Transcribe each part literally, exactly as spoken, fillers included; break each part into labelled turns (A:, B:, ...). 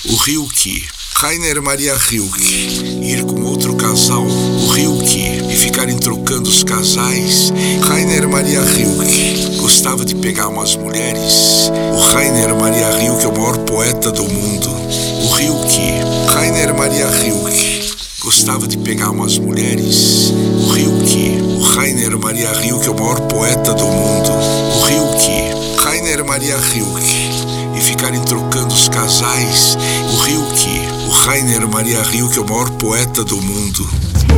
A: O Ryuki, Rainer Maria Ryuki, ir com outro casal, o Ryuki, e ficarem trocando os casais. Rainer Maria Ryuki gostava de pegar umas mulheres. O Rainer Maria Ryuki é o maior poeta do mundo. O Ryuki, Rainer Maria Ryuki, gostava de pegar umas mulheres. O Ryuki, o Rainer Maria Ryuki é o maior poeta do mundo. O Ryuki, Rainer Maria Ryuki, e ficarem trocando os casais. O Ryuki, o Rainer Maria Ryuki é o maior poeta do mundo.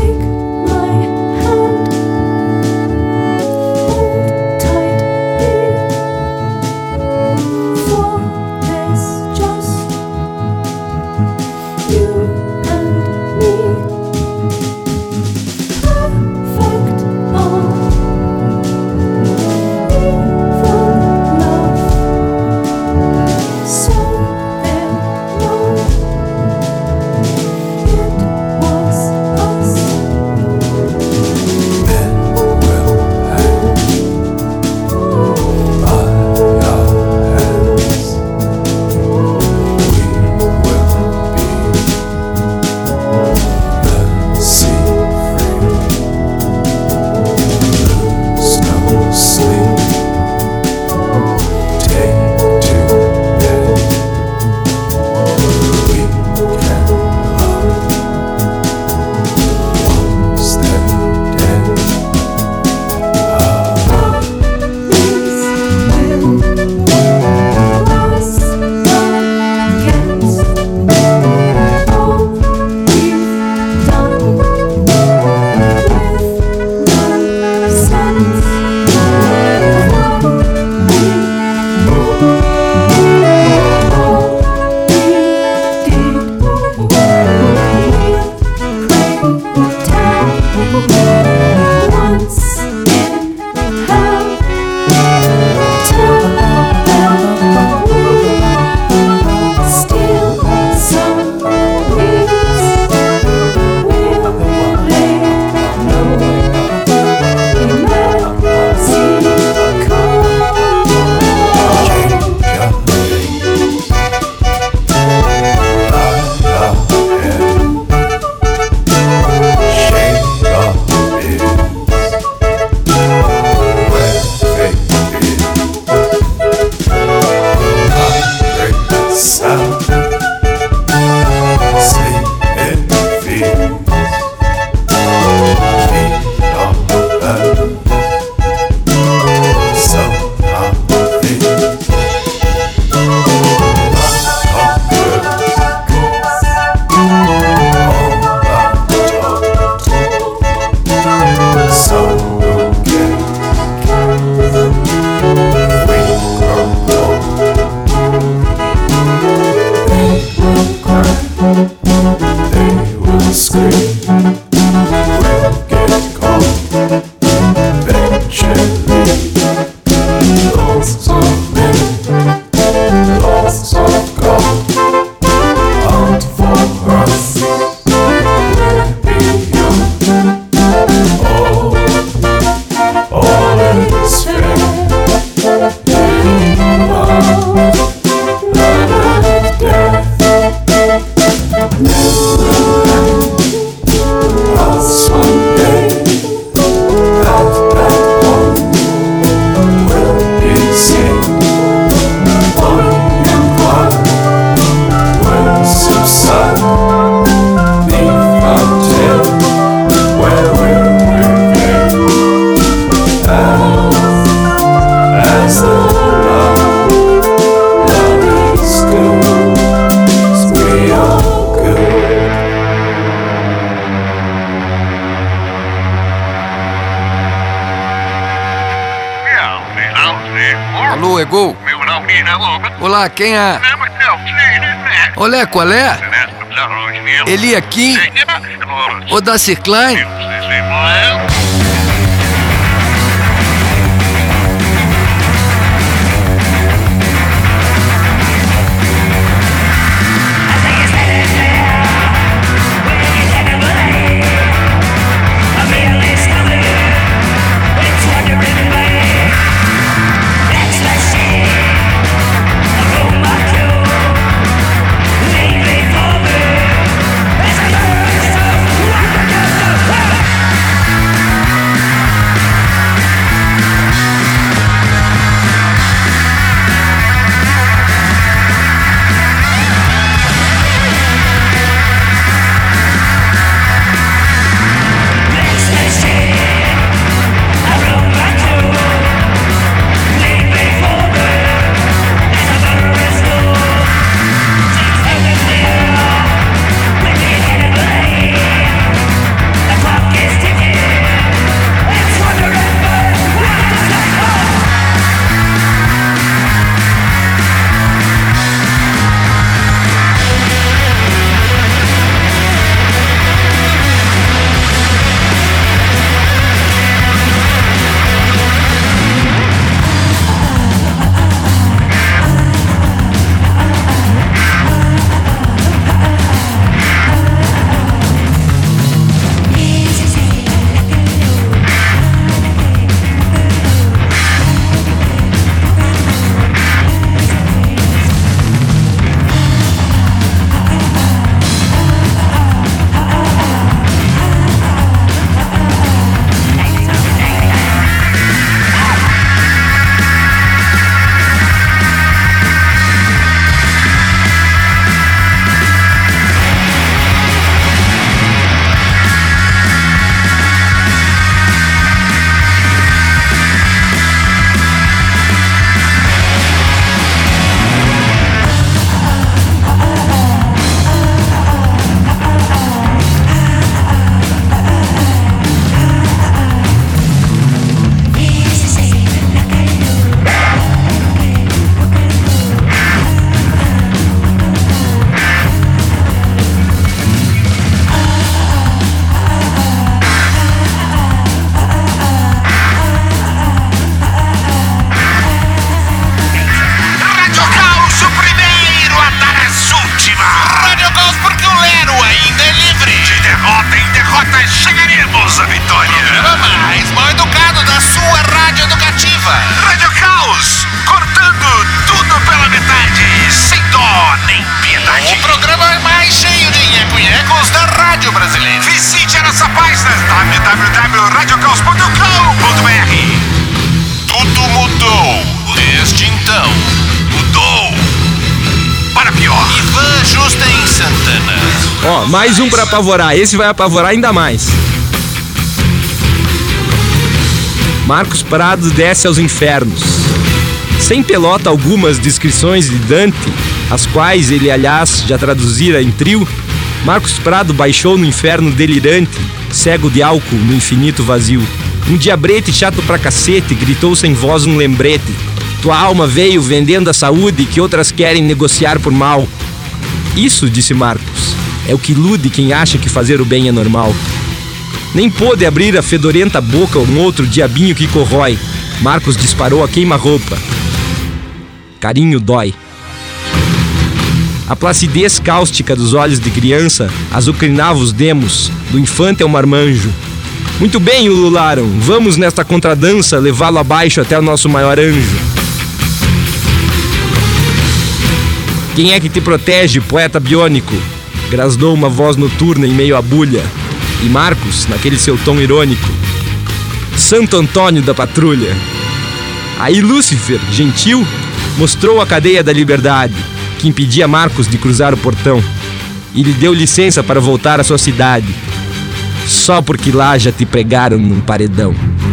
B: Alô, é Gol? Olá, quem é? Olé, qual é? Eli aqui? Ô, Darcy Klein?
C: That's the shame. Oh, my God. alternativa. Rádio Caos, cortando tudo pela metade, sem dó nem piedade. O programa mais cheio de nheco-nhecos da rádio brasileira. Visite a nossa página w w w ponto radio caos ponto com ponto b r. Tudo mudou desde então. Mudou para pior. Ivan Justen Santana.
D: Ó, mais um pra apavorar. Esse vai apavorar ainda mais. Marcos Prado desce aos infernos. Sem pelota algumas descrições de Dante, as quais ele, aliás, já traduzira em trio, Marcos Prado baixou no inferno delirante, cego de álcool no infinito vazio. Um diabrete chato pra cacete gritou sem voz um lembrete: tua alma veio vendendo a saúde que outras querem negociar por mal. Isso, disse Marcos, é o que ilude quem acha que fazer o bem é normal. Nem pôde abrir a fedorenta boca um outro diabinho que corrói. Marcos disparou a queima-roupa. Carinho dói. A placidez cáustica dos olhos de criança azucrinava os demos, do infante ao marmanjo. Muito bem, ulularam, vamos nesta contradança levá-lo abaixo até o nosso maior anjo. Quem é que te protege, poeta biônico? Grasnou uma voz noturna em meio à bulha. E Marcos, naquele seu tom irônico: Santo Antônio da Patrulha. Aí Lúcifer, gentil, mostrou a cadeia da liberdade, que impedia Marcos de cruzar o portão, e lhe deu licença para voltar à sua cidade, só porque lá já te pregaram num paredão.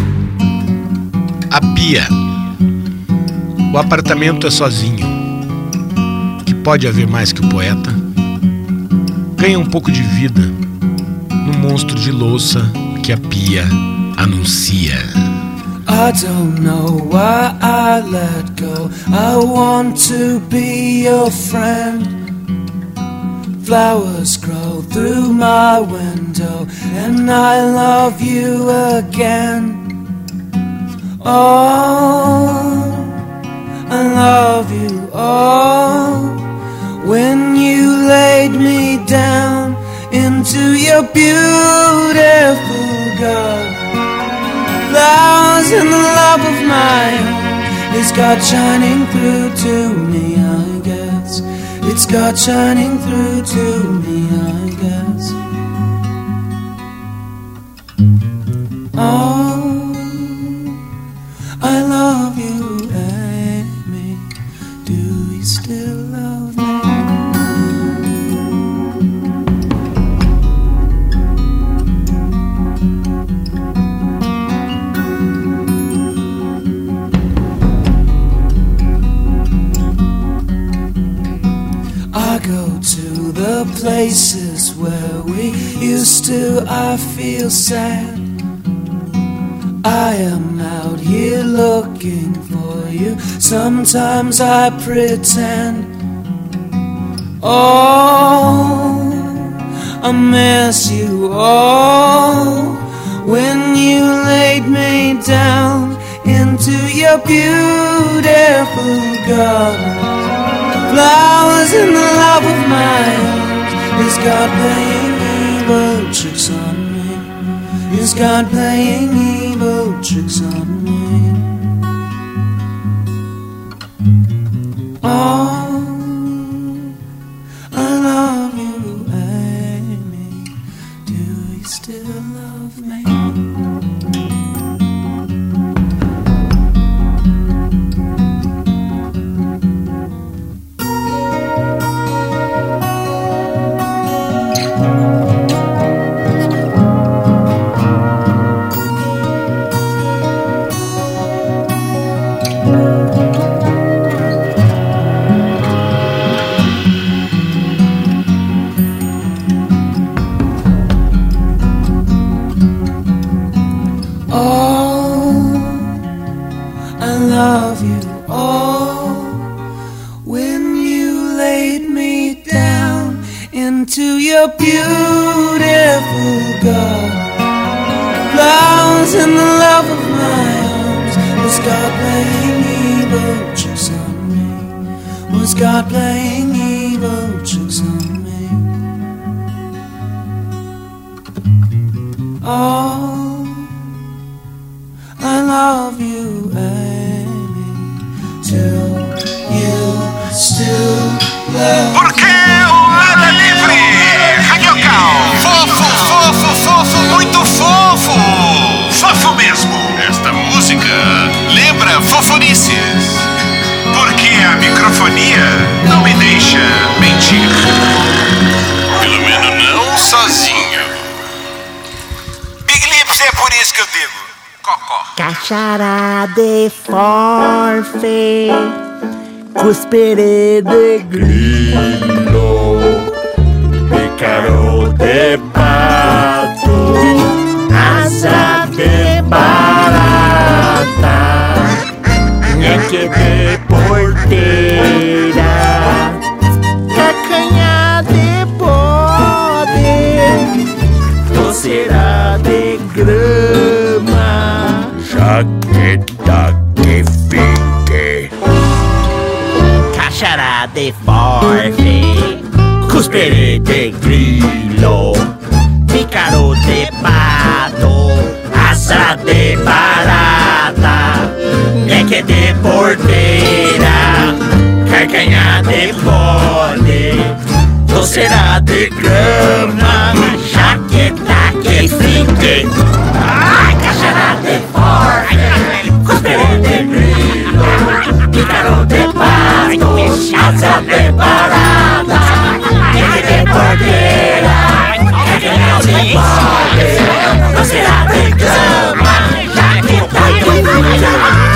E: A pia. O apartamento é sozinho. Que pode haver mais que o poeta? Ganha um pouco de vida no monstro de louça que a pia anuncia.
F: I don't know why I let go. I want to be your friend. Flowers grow through my window and I love you again. Oh, I love you. Oh, when you laid me down into your beautiful garden, flowers in the love of my own. It's God shining through to me, I guess. It's God shining through to me, I guess. Oh, I love you, Amy. Do you still love me? I go to the places where we used to, I feel sad. I am out here looking for you. Sometimes I pretend. Oh, I miss you. Oh, when you laid me down into your beautiful garden, flowers in the love of my arms. Is God playing evil tricks on me? Is God playing evil tricks on me? Oh, I love you, Amy. Do you still love me? To your beautiful garden, flowers in the love of my arms. Was God playing evil tricks on me? Was God playing evil tricks on me? Oh, I love you, eh?
C: mendigo. Cocó.
G: Cachará de forfe, cuspere de grilo, pícaro de pato, asa de barata, ñeque de porteira, cacanha de bode, doceira de grama, jaqueta que fique. Cachará de forfe, cuspere de grilo, pícaro de pato, asa de barata, ñeque de porteira, carcanha de bode, doceira de grama, jaqueta que fique. Ai, cachará de forfe, cuspere de grilo, pícaro de pato, asa de barata, ñeque de porteira, carcanha de bode, doceira de grama, jaqueta que fique.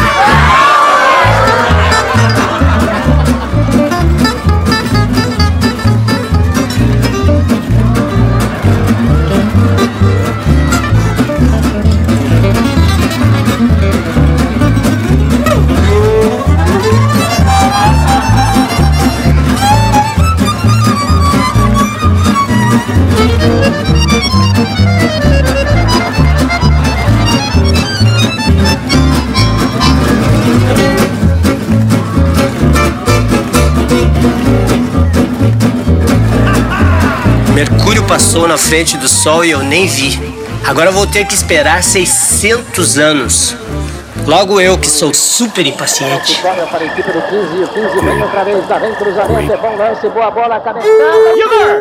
H: Mercúrio passou na frente do Sol e eu nem vi. Agora eu vou ter que esperar seiscentos anos. Logo eu, que sou super impaciente.
I: Para a equipe do quinze, o quinze vem outra vez, lá vem cruzamento, é bom lance, boa bola, cabeçada. Igor!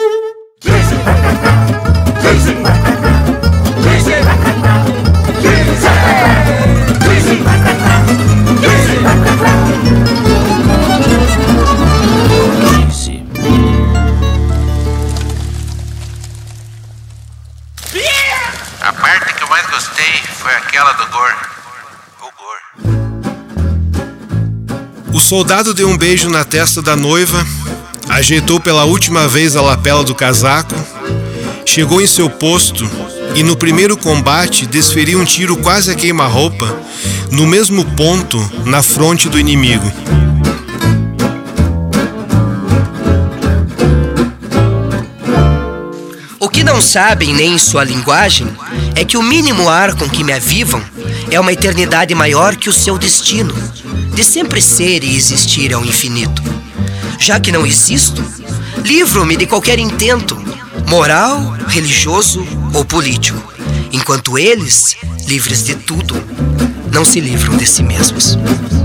C: A parte que eu mais gostei foi aquela do Gor. O Gor.
E: O soldado deu um beijo na testa da noiva, ajeitou pela última vez a lapela do casaco, chegou em seu posto e no primeiro combate desferiu um tiro quase a queima-roupa no mesmo ponto na fronte do inimigo.
H: O que não sabem nem em sua linguagem é que o mínimo ar com que me avivam é uma eternidade maior que o seu destino, de sempre ser e existir ao infinito. Já que não existo, livro-me de qualquer intento, moral, religioso ou político, enquanto eles, livres de tudo, não se livram de si mesmos.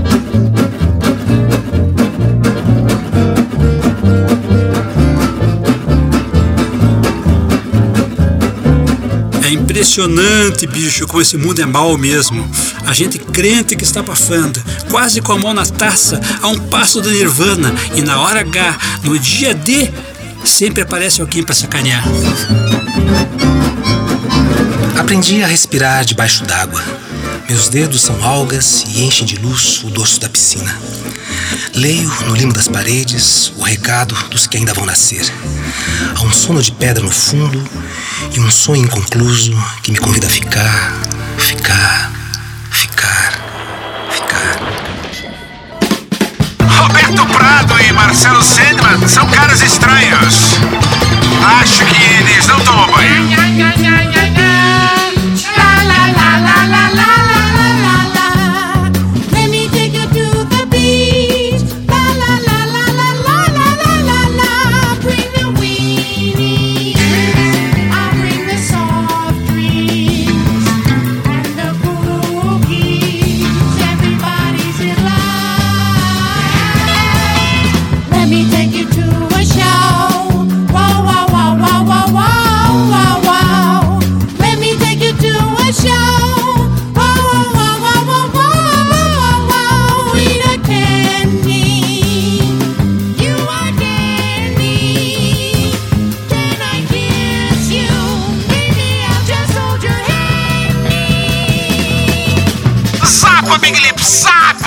J: É impressionante, bicho, como esse mundo é mau mesmo. A gente crente que está abafando, quase com a mão na taça, a um passo da nirvana, e na hora H, no dia D, sempre aparece alguém para sacanear.
K: Aprendi a respirar debaixo d'água. Meus dedos são algas e enchem de luz o dorso da piscina. Leio no limo das paredes o recado dos que ainda vão nascer. Há um sono de pedra no fundo e um sonho inconcluso que me convida a ficar, ficar, ficar, ficar.
C: Roberto Prado e Marcelo Sandman são caras estranhos. Acho que eles não tomam banho.
F: Let me take you to a show.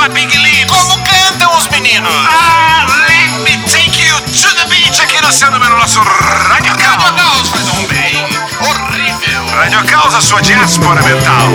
C: Fala, Big Lips! Como cantam os meninos? Ah, let me take you to the beach aqui no seu número, nosso Radio Caos. Radio Caos faz um bem horrível. Radio Caos, a sua diáspora mental.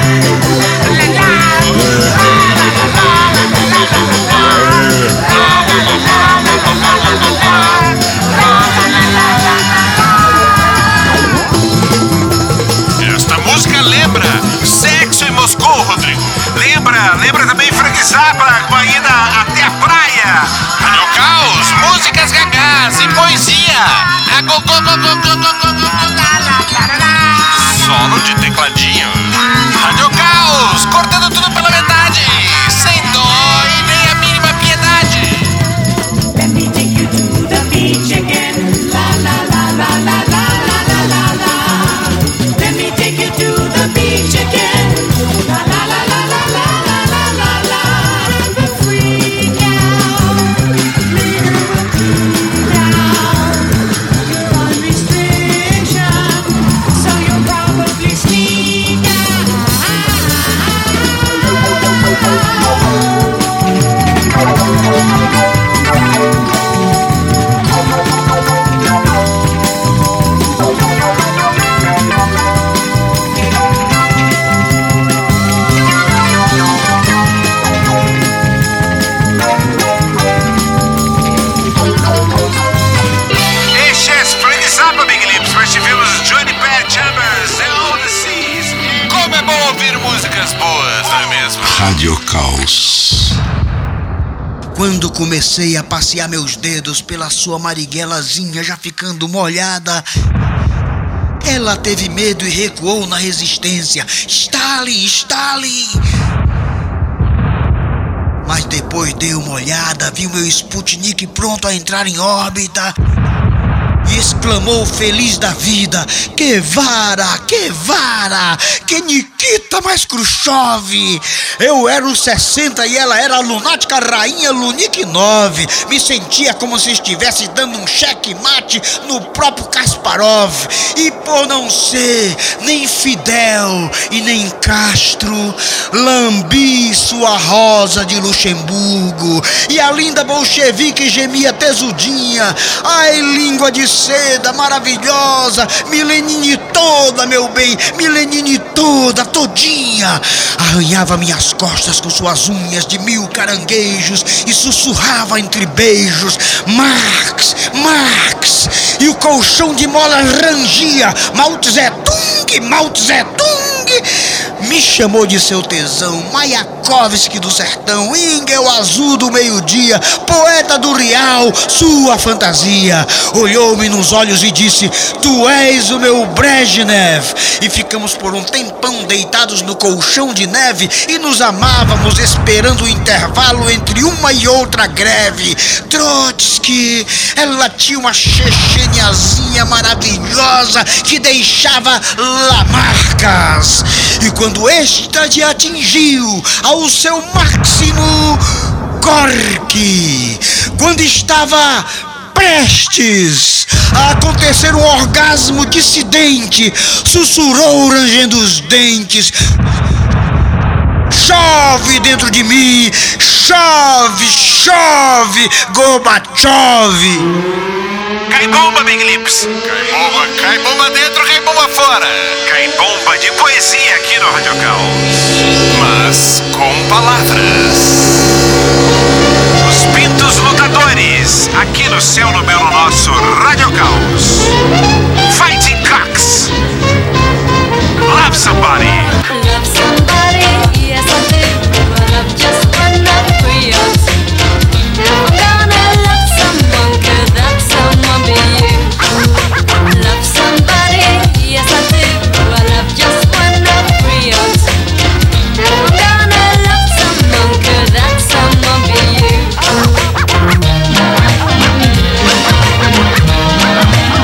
C: Esta música lembra sexo em Moscou, Rodrigo. Lembra, lembra também Frank Zappa com a ida até a praia. Radio Caos, músicas gagás e poesia. A go, go, go, go, go, go, go, go. Solo de tecladinho. Radio Caos, cortando tudo pela metade, sem dó e nem a mínima piedade. Let me take you to the beach again. La la la la la la la la la la. Let me take you to the beach again. La la la la la la la la la la. The freak out, little down. You're on restriction, so you'll probably sneak out. Este é Frank Zappa, Big Lips, mas tivemos Johnny Pet, Chambers, and All the Seas. Como é bom ouvir músicas boas, não é mesmo?
A: Radio Caos.
L: Quando comecei a passear meus dedos pela sua marighelazinha já ficando molhada, ela teve medo e recuou na resistência. Stalin, Stalin! Mas depois dei uma olhada, vi o meu Sputnik pronto a entrar em órbita e exclamou feliz da vida: que vara, que vara, que Nikita mais Khrushchev. Eu era o sessenta e ela era a lunática rainha Lunik nove. Me sentia como se estivesse dando um checkmate no próprio Kasparov. E por não ser nem Fidel e nem Castro, lambi sua rosa de Luxemburgo. E a linda bolchevique gemia tesudinha: ai, língua de seda maravilhosa, Milenine toda, meu bem, Milenine toda, todinha. Arranhava minhas costas com suas unhas de mil caranguejos e sussurrava entre beijos: Marx, Marx. E o colchão de mola rangia: Mao Tse Tung, Mao Tse Tung. Me chamou de seu tesão, Mayakovsky do sertão, Engel azul do meio-dia, poeta do real, sua fantasia. Olhou-me nos olhos e disse: tu és o meu Brezhnev. E ficamos por um tempão deitados no colchão de neve e nos amávamos, esperando o intervalo entre uma e outra greve. Trotsky, ela tinha uma checheniazinha maravilhosa que deixava lamarcas. E quando êxtase atingiu ao seu máximo, Gorky, quando estava prestes a acontecer um orgasmo dissidente, sussurrou rangendo os dentes: chove dentro de mim, chove, chove, Gorbachev.
C: Cai bomba, Big Lips. Cai bomba, cai bomba dentro, cai bomba fora. Cai bomba de poesia aqui no Radio Caos, mas com palavras. Os pintos lutadores, aqui no seu número, nosso Radio Caos. Fighting Cocks. Love somebody.
M: Love somebody, yes I do. I love just one of three of If I'm gonna love someone, could that someone be you? Love somebody, yes I do. I love just one of three of If I'm gonna love someone, could that someone be you?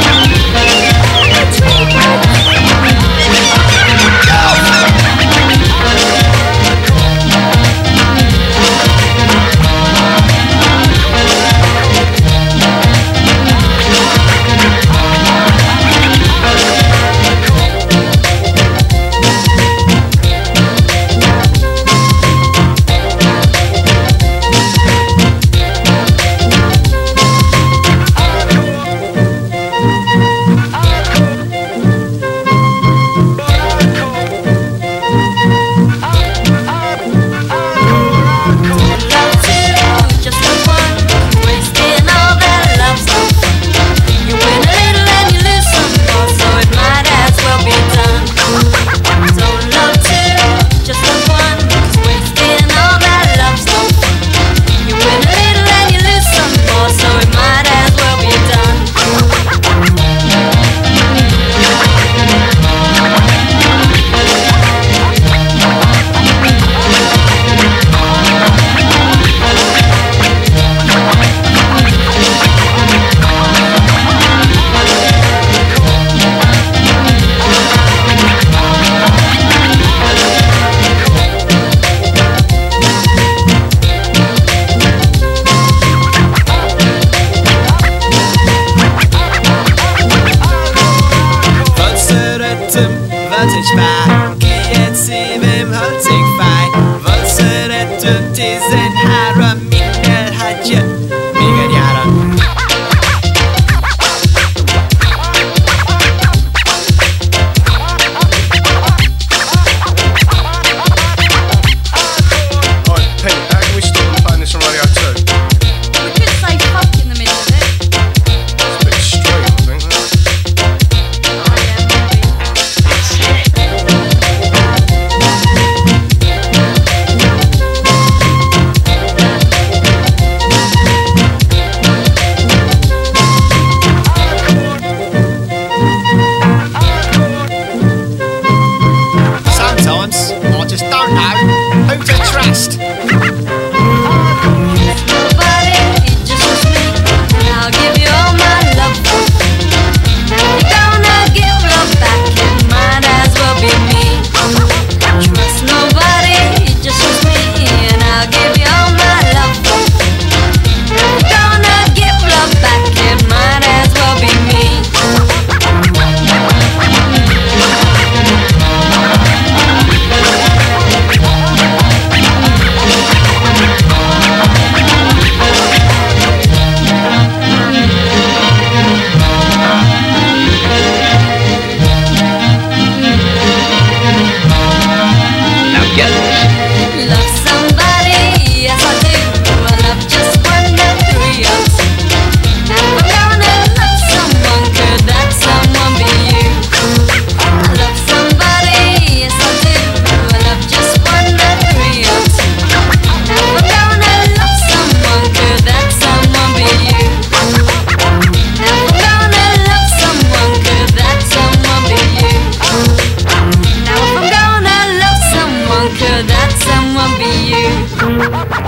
F: vad ich war. Geh jetzt i vem halsig fej. Vad ser det ut i sin herra Mikael Hadje Mikael Jara.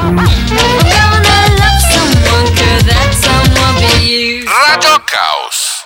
C: Radio Caos.